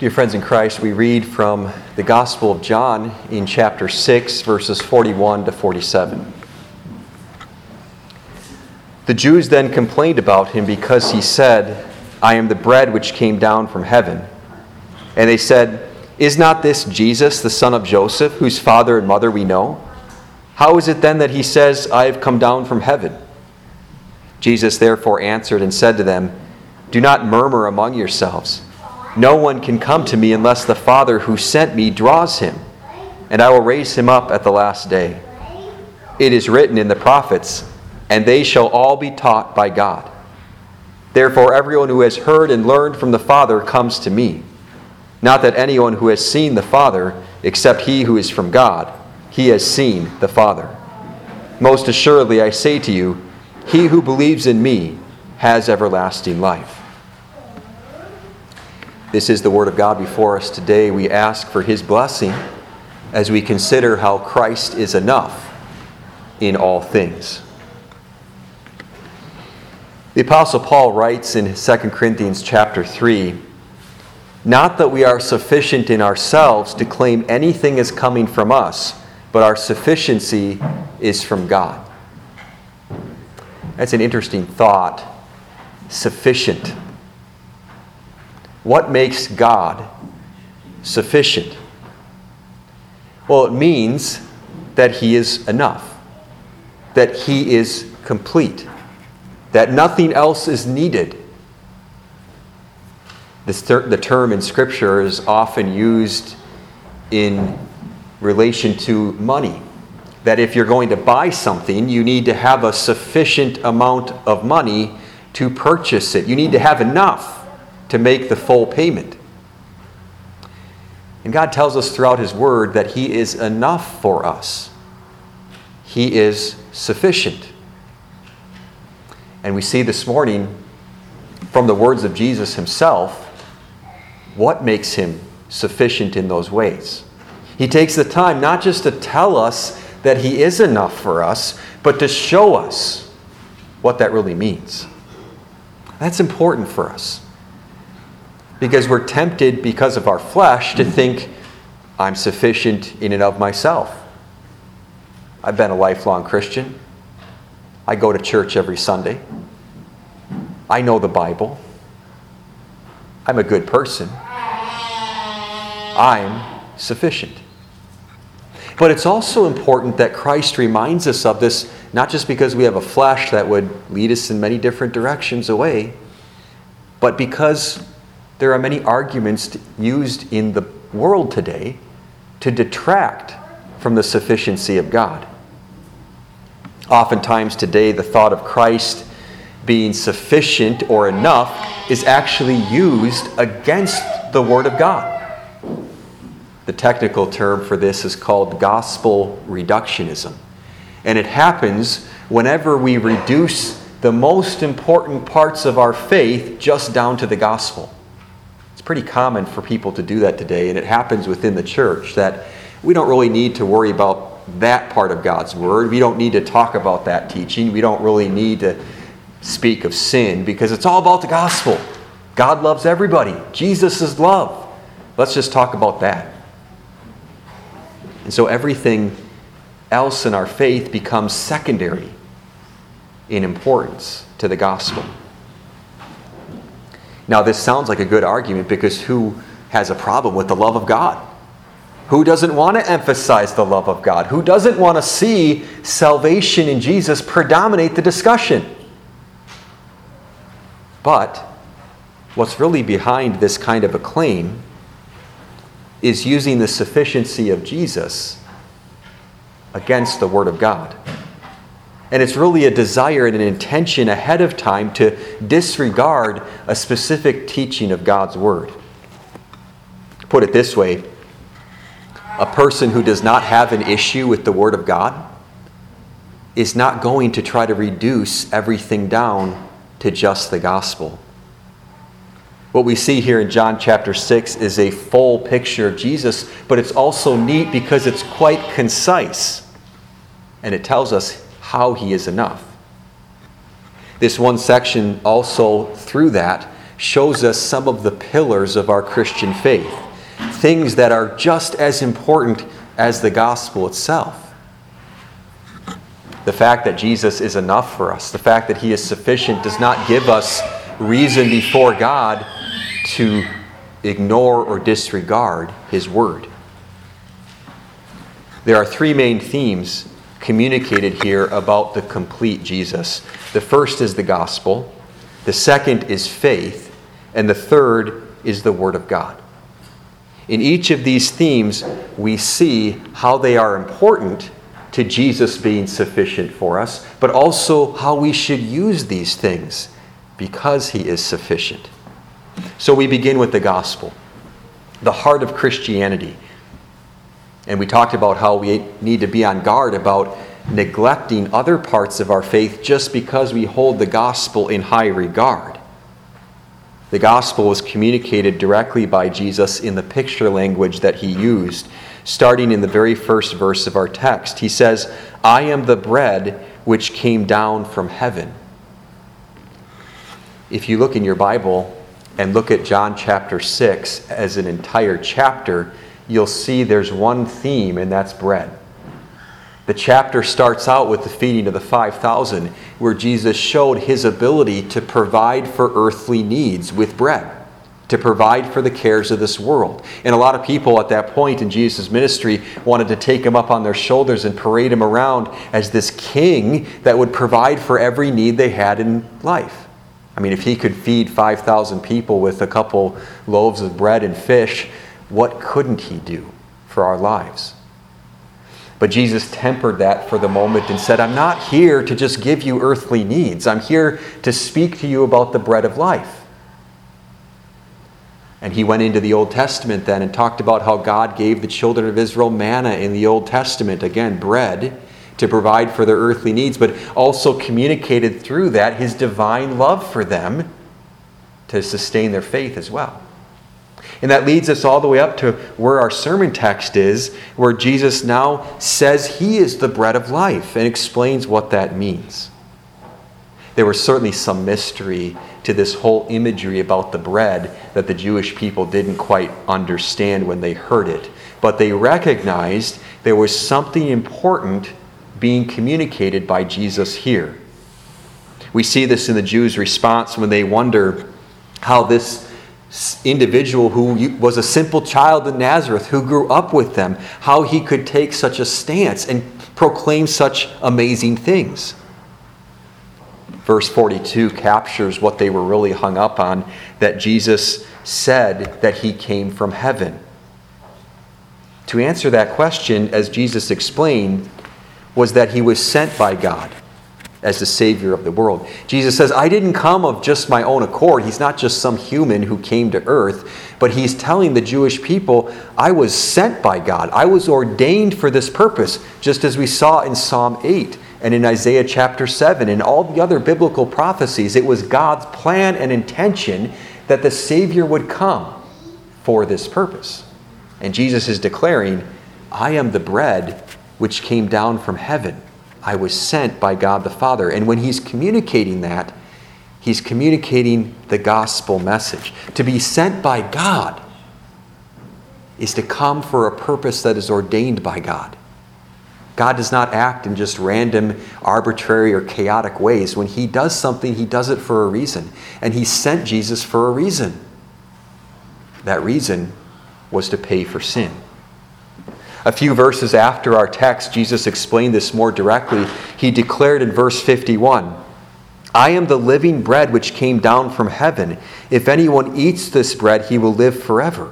Dear friends in Christ, we read from the Gospel of John in chapter 6, verses 41 to 47. The Jews then complained about him because he said, "I am the bread which came down from heaven." And they said, "Is not this Jesus, the son of Joseph, whose father and mother we know? How is it then that he says, 'I have come down from heaven'?" Jesus therefore answered and said to them, "Do not murmur among yourselves. No one can come to me unless the Father who sent me draws him, and I will raise him up at the last day. It is written in the prophets, 'And they shall all be taught by God.' Therefore everyone who has heard and learned from the Father comes to me. Not that anyone who has seen the Father, except he who is from God, he has seen the Father. Most assuredly I say to you, he who believes in me has everlasting life." This is the word of God before us today. We ask for his blessing as we consider how Christ is enough in all things. The Apostle Paul writes in 2 Corinthians chapter 3, "Not that we are sufficient in ourselves to claim anything is coming from us, but our sufficiency is from God." That's an interesting thought. Sufficient. What makes God sufficient? Well, it means that he is enough, that he is complete, that nothing else is needed. The term in Scripture is often used in relation to money, that if you're going to buy something, you need to have a sufficient amount of money to purchase it. You need to have enough to make the full payment. And God tells us throughout his word that he is enough for us. He is sufficient. And we see this morning from the words of Jesus himself what makes him sufficient in those ways. He takes the time not just to tell us that he is enough for us, but to show us what that really means. That's important for us. Because we're tempted, because of our flesh, to think, I'm sufficient in and of myself. I've been a lifelong Christian. I go to church every Sunday. I know the Bible. I'm a good person. I'm sufficient. But it's also important that Christ reminds us of this, not just because we have a flesh that would lead us in many different directions away, but because there are many arguments used in the world today to detract from the sufficiency of God. Oftentimes today, the thought of Christ being sufficient or enough is actually used against the Word of God. The technical term for this is called gospel reductionism. And it happens whenever we reduce the most important parts of our faith just down to the gospel. It's pretty common for people to do that today, and it happens within the church that we don't really need to worry about that part of God's Word. We don't need to talk about that teaching. We don't really need to speak of sin because it's all about the gospel. God loves everybody. Jesus is love. Let's just talk about that. And so everything else in our faith becomes secondary in importance to the gospel. Now, this sounds like a good argument because who has a problem with the love of God? Who doesn't want to emphasize the love of God? Who doesn't want to see salvation in Jesus predominate the discussion? But what's really behind this kind of a claim is using the sufficiency of Jesus against the Word of God. And it's really a desire and an intention ahead of time to disregard a specific teaching of God's Word. Put it this way, a person who does not have an issue with the Word of God is not going to try to reduce everything down to just the gospel. What we see here in John chapter 6 is a full picture of Jesus, but it's also neat because it's quite concise. And it tells us how he is enough. This one section also, through that, shows us some of the pillars of our Christian faith, things that are just as important as the gospel itself. The fact that Jesus is enough for us, the fact that he is sufficient, does not give us reason before God to ignore or disregard his word. There are three main themes communicated here about the complete Jesus. The first is the gospel, the second is faith, and the third is the word of God. In each of these themes, we see how they are important to Jesus being sufficient for us, but also how we should use these things because he is sufficient. So we begin with the gospel, the heart of Christianity. And we talked about how we need to be on guard about neglecting other parts of our faith just because we hold the gospel in high regard. The gospel was communicated directly by Jesus in the picture language that he used, starting in the very first verse of our text. He says, "I am the bread which came down from heaven." If you look in your Bible and look at John chapter 6 as an entire chapter, you'll see there's one theme, and that's bread. The chapter starts out with the feeding of the 5,000, where Jesus showed his ability to provide for earthly needs with bread, to provide for the cares of this world. And a lot of people at that point in Jesus' ministry wanted to take him up on their shoulders and parade him around as this king that would provide for every need they had in life. I mean, if he could feed 5,000 people with a couple loaves of bread and fish, what couldn't he do for our lives? But Jesus tempered that for the moment and said, "I'm not here to just give you earthly needs. I'm here to speak to you about the bread of life." And he went into the Old Testament then and talked about how God gave the children of Israel manna in the Old Testament, again, bread, to provide for their earthly needs, but also communicated through that his divine love for them to sustain their faith as well. And that leads us all the way up to where our sermon text is, where Jesus now says he is the bread of life and explains what that means. There was certainly some mystery to this whole imagery about the bread that the Jewish people didn't quite understand when they heard it. But they recognized there was something important being communicated by Jesus here. We see this in the Jews' response when they wonder how this individual who was a simple child in Nazareth, who grew up with them, how he could take such a stance and proclaim such amazing things. Verse 42 captures what they were really hung up on, that Jesus said that he came from heaven. To answer that question, as Jesus explained, was that he was sent by God as the Savior of the world. Jesus says, "I didn't come of just my own accord." He's not just some human who came to earth, but he's telling the Jewish people, "I was sent by God. I was ordained for this purpose," just as we saw in Psalm 8 and in Isaiah chapter 7 and all the other biblical prophecies. It was God's plan and intention that the Savior would come for this purpose. And Jesus is declaring, "I am the bread which came down from heaven. I was sent by God the Father." And when he's communicating that, he's communicating the gospel message. To be sent by God is to come for a purpose that is ordained by God. God does not act in just random, arbitrary, or chaotic ways. When he does something, he does it for a reason. And he sent Jesus for a reason. That reason was to pay for sin. A few verses after our text, Jesus explained this more directly. He declared in verse 51, "I am the living bread which came down from heaven. If anyone eats this bread, he will live forever."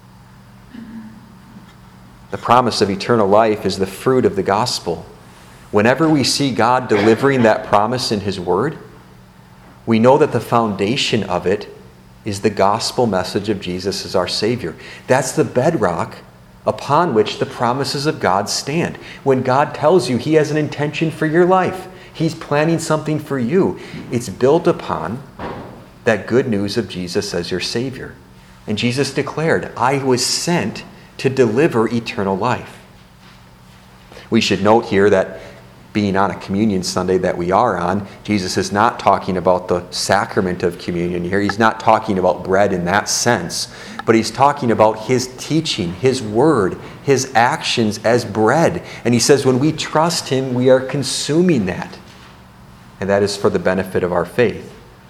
The promise of eternal life is the fruit of the gospel. Whenever we see God delivering that promise in his word, we know that the foundation of it is the gospel message of Jesus as our Savior. That's the bedrock upon which the promises of God stand. When God tells you he has an intention for your life, he's planning something for you, it's built upon that good news of Jesus as your Savior. And Jesus declared, "I was sent to deliver eternal life." We should note here that being on a communion Sunday that we are on, Jesus is not talking about the sacrament of communion here. He's not talking about bread in that sense, but he's talking about his teaching, his word, his actions as bread. And he says when we trust him, we are consuming that. And that is for the benefit of our faith.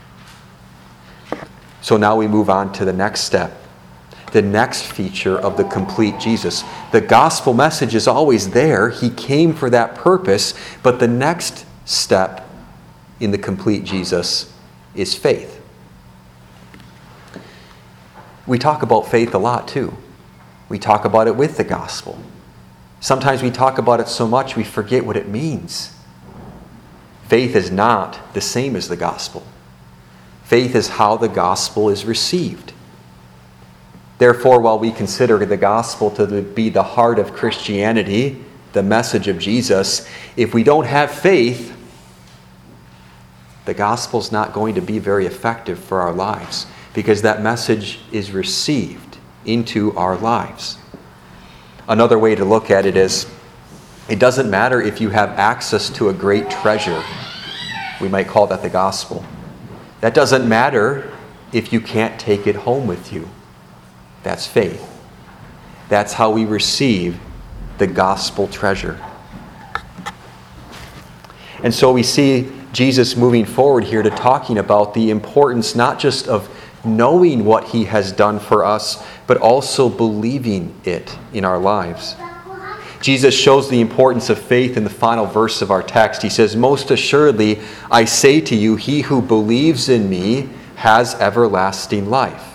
So now we move on to the next step, the next feature of the complete Jesus. The gospel message is always there. He came for that purpose. But the next step in the complete Jesus is faith. We talk about faith a lot too. We talk about it with the gospel. Sometimes we talk about it so much we forget what it means. Faith is not the same as the gospel. Faith is how the gospel is received. Therefore, while we consider the gospel to be the heart of Christianity, the message of Jesus, if we don't have faith, the gospel's not going to be very effective for our lives because that message is received into our lives. Another way to look at it is, it doesn't matter if you have access to a great treasure. We might call that the gospel. That doesn't matter if you can't take it home with you. That's faith. That's how we receive the gospel treasure. And so we see Jesus moving forward here to talking about the importance not just of knowing what he has done for us, but also believing it in our lives. Jesus shows the importance of faith in the final verse of our text. He says, "Most assuredly, I say to you, he who believes in me has everlasting life."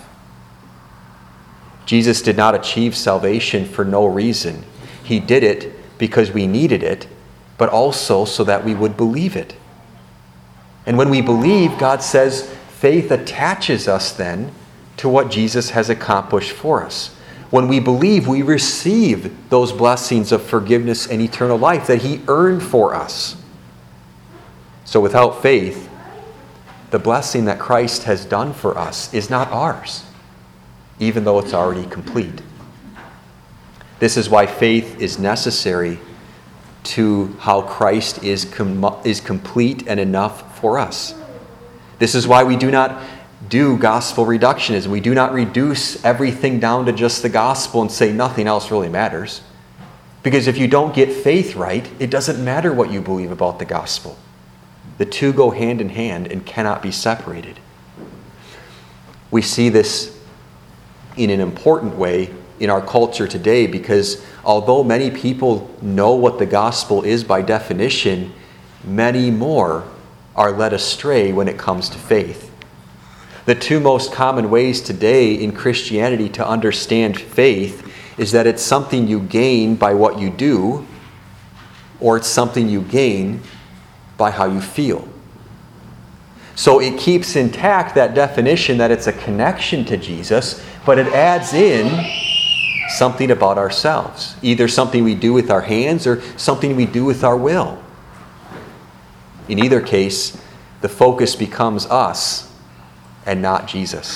Jesus did not achieve salvation for no reason. He did it because we needed it, but also so that we would believe it. And when we believe, God says, faith attaches us then to what Jesus has accomplished for us. When we believe, we receive those blessings of forgiveness and eternal life that he earned for us. So without faith, the blessing that Christ has done for us is not ours, even though it's already complete. This is why faith is necessary to how Christ is complete and enough for us. This is why we do not do gospel reductionism. We do not reduce everything down to just the gospel and say nothing else really matters. Because if you don't get faith right, it doesn't matter what you believe about the gospel. The two go hand in hand and cannot be separated. We see this in an important way in our culture today because although many people know what the gospel is by definition, many more are led astray when it comes to faith. The two most common ways today in Christianity to understand faith is that it's something you gain by what you do, or it's something you gain by how you feel. So it keeps intact that definition that it's a connection to Jesus, but it adds in something about ourselves, either something we do with our hands or something we do with our will. In either case, the focus becomes us and not Jesus.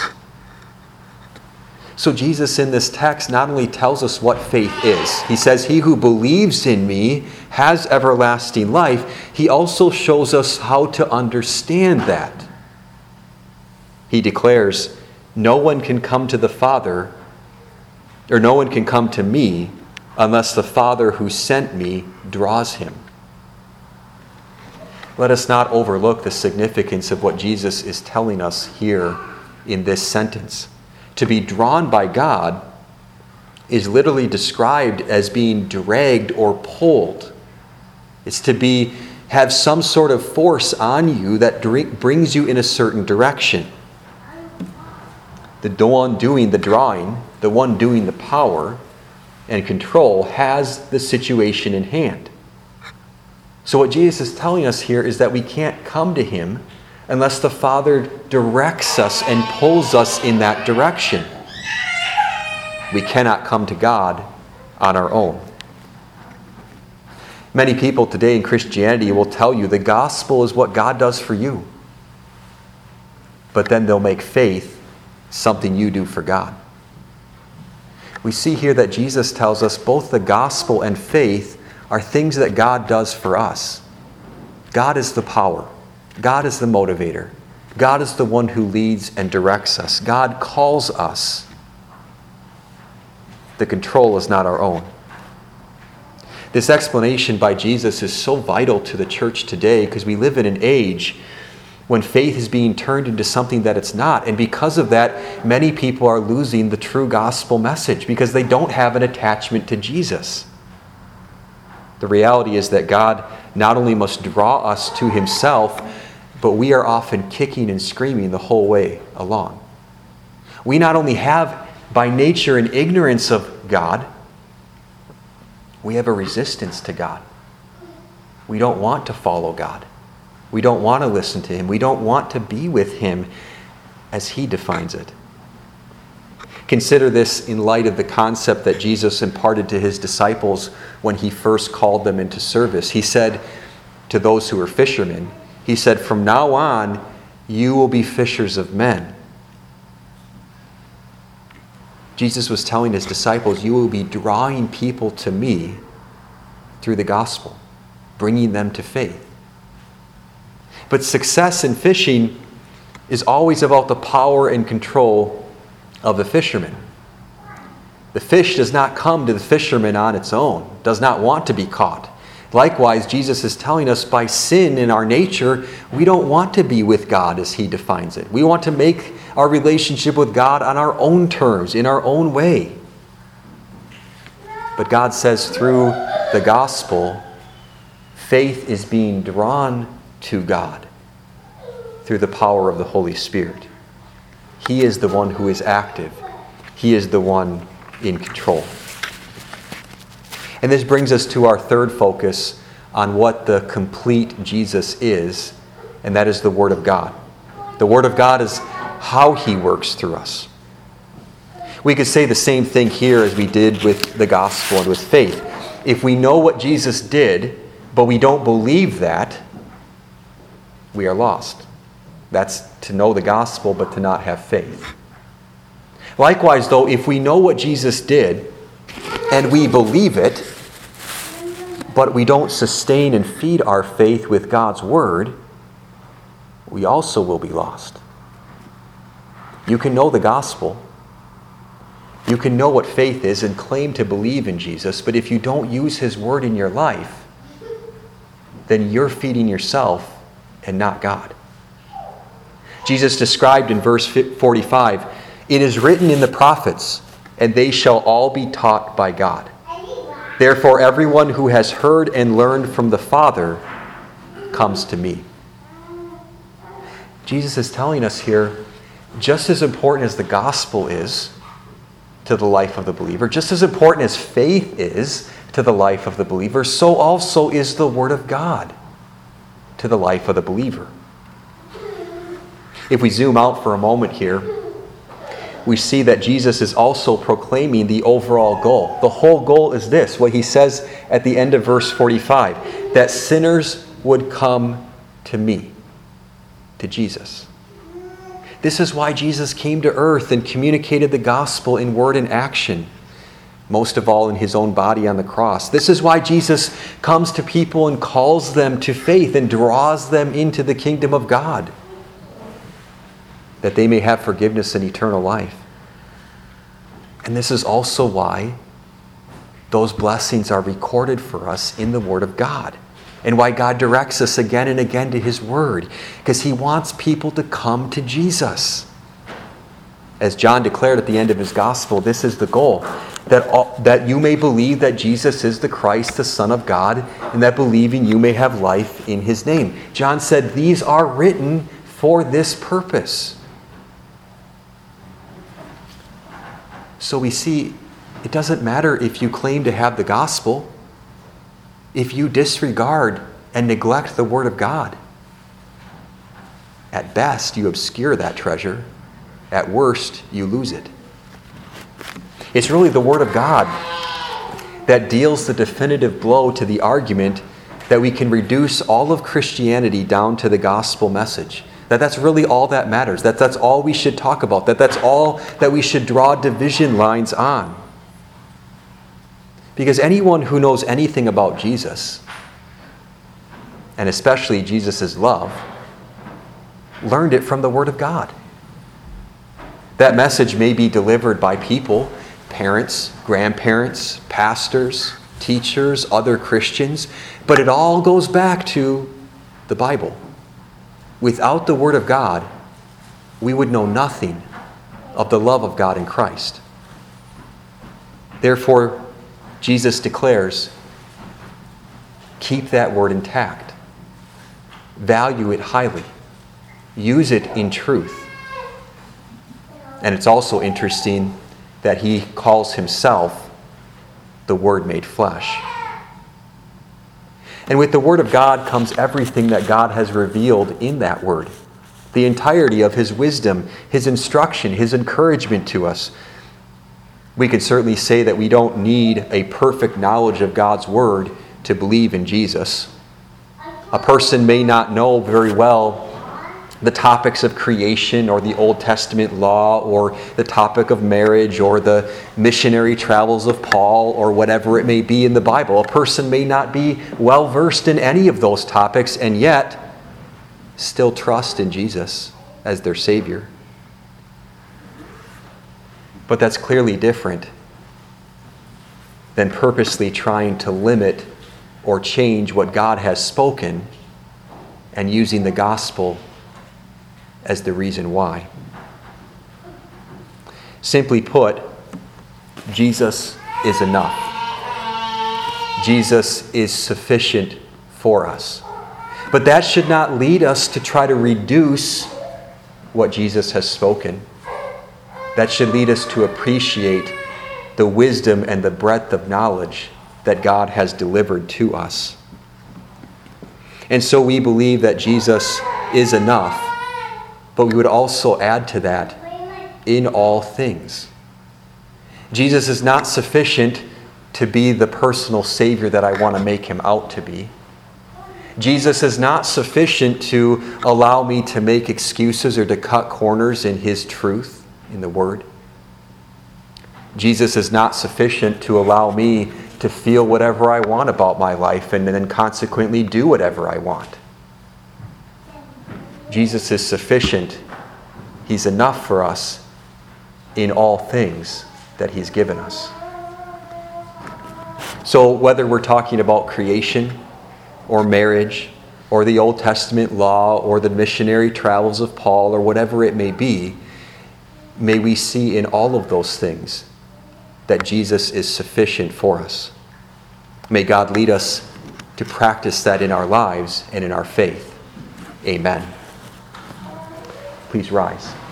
So Jesus in this text not only tells us what faith is, he says, "He who believes in me has everlasting life." He also shows us how to understand that. He declares, "No one can come to the Father, or no one can come to me unless the Father who sent me draws him." Let us not overlook the significance of what Jesus is telling us here in this sentence. To be drawn by God is literally described as being dragged or pulled. It's to have some sort of force on you that brings you in a certain direction. The one doing the drawing, the one doing the power and control, has the situation in hand. So what Jesus is telling us here is that we can't come to him unless the Father directs us and pulls us in that direction. We cannot come to God on our own. Many people today in Christianity will tell you the gospel is what God does for you. But then they'll make faith something you do for God. We see here that Jesus tells us both the gospel and faith are things that God does for us. God is the power. God is the motivator. God is the one who leads and directs us. God calls us. The control is not our own. This explanation by Jesus is so vital to the church today because we live in an age when faith is being turned into something that it's not. And because of that, many people are losing the true gospel message because they don't have an attachment to Jesus. The reality is that God not only must draw us to himself, but we are often kicking and screaming the whole way along. We not only have by nature an ignorance of God, we have a resistance to God. We don't want to follow God. We don't want to listen to him. We don't want to be with him as he defines it. Consider this in light of the concept that Jesus imparted to his disciples when he first called them into service. He said to those who were fishermen, he said, "From now on, you will be fishers of men." Jesus was telling his disciples, you will be drawing people to me through the gospel, bringing them to faith. But success in fishing is always about the power and control of the fisherman. The fish does not come to the fisherman on its own, does not want to be caught. Likewise, Jesus is telling us by sin in our nature, we don't want to be with God as he defines it. We want to make our relationship with God on our own terms, in our own way. But God says through the gospel, faith is being drawn to God through the power of the Holy Spirit. He is the one who is active. He is the one in control. And this brings us to our third focus on what the complete Jesus is, and that is the Word of God. The Word of God is how he works through us. We could say the same thing here as we did with the gospel and with faith. If we know what Jesus did, but we don't believe that, we are lost. That's to know the gospel, but to not have faith. Likewise, though, if we know what Jesus did, and we believe it, but we don't sustain and feed our faith with God's word, we also will be lost. You can know the gospel. You can know what faith is and claim to believe in Jesus, but if you don't use his word in your life, then you're feeding yourself and not God. Jesus described in verse 45, "It is written in the prophets, and they shall all be taught by God. Therefore, everyone who has heard and learned from the Father comes to me." Jesus is telling us here, just as important as the gospel is to the life of the believer, just as important as faith is to the life of the believer, so also is the Word of God to the life of the believer. If we zoom out for a moment here, we see that Jesus is also proclaiming the overall goal. The whole goal is this, what he says at the end of verse 45, that sinners would come to me, to Jesus. This is why Jesus came to earth and communicated the gospel in word and action, most of all in his own body on the cross. This is why Jesus comes to people and calls them to faith and draws them into the kingdom of God, that they may have forgiveness and eternal life. And this is also why those blessings are recorded for us in the Word of God, and why God directs us again and again to his word, because he wants people to come to Jesus. As John declared at the end of his gospel, this is the goal, that you may believe that Jesus is the Christ, the Son of God, and that believing you may have life in his name. John said, these are written for this purpose. So we see, it doesn't matter if you claim to have the gospel, if you disregard and neglect the Word of God. At best, you obscure that treasure. At worst, you lose it. It's really the Word of God that deals the definitive blow to the argument that we can reduce all of Christianity down to the gospel message. That's really all that matters. That's all we should talk about. That's all that we should draw division lines on. Because anyone who knows anything about Jesus and especially Jesus' love, learned it from the Word of God. That message may be delivered by people, parents, grandparents, pastors, teachers, other Christians, but it all goes back to the Bible. Without the Word of God, we would know nothing of the love of God in Christ. Therefore, Jesus declares, keep that Word intact. Value it highly. Use it in truth. And it's also interesting that he calls himself the Word made flesh. And with the Word of God comes everything that God has revealed in that Word. The entirety of his wisdom, his instruction, his encouragement to us. We could certainly say that we don't need a perfect knowledge of God's Word to believe in Jesus. A person may not know very well the topics of creation or the Old Testament law or the topic of marriage or the missionary travels of Paul or whatever it may be in the Bible. A person may not be well versed in any of those topics and yet still trust in Jesus as their Savior. But that's clearly different than purposely trying to limit or change what God has spoken and using the gospel as the reason why. Simply put, Jesus is enough. Jesus is sufficient for us. But that should not lead us to try to reduce what Jesus has spoken. That should lead us to appreciate the wisdom and the breadth of knowledge that God has delivered to us. And so we believe that Jesus is enough, but we would also add to that, in all things. Jesus is not sufficient to be the personal Savior that I want to make him out to be. Jesus is not sufficient to allow me to make excuses or to cut corners in his truth, in the Word. Jesus is not sufficient to allow me to feel whatever I want about my life and then consequently do whatever I want. Jesus is sufficient. He's enough for us in all things that he's given us. So whether we're talking about creation or marriage or the Old Testament law or the missionary travels of Paul or whatever it may be, may we see in all of those things that Jesus is sufficient for us. May God lead us to practice that in our lives and in our faith. Amen. Please rise.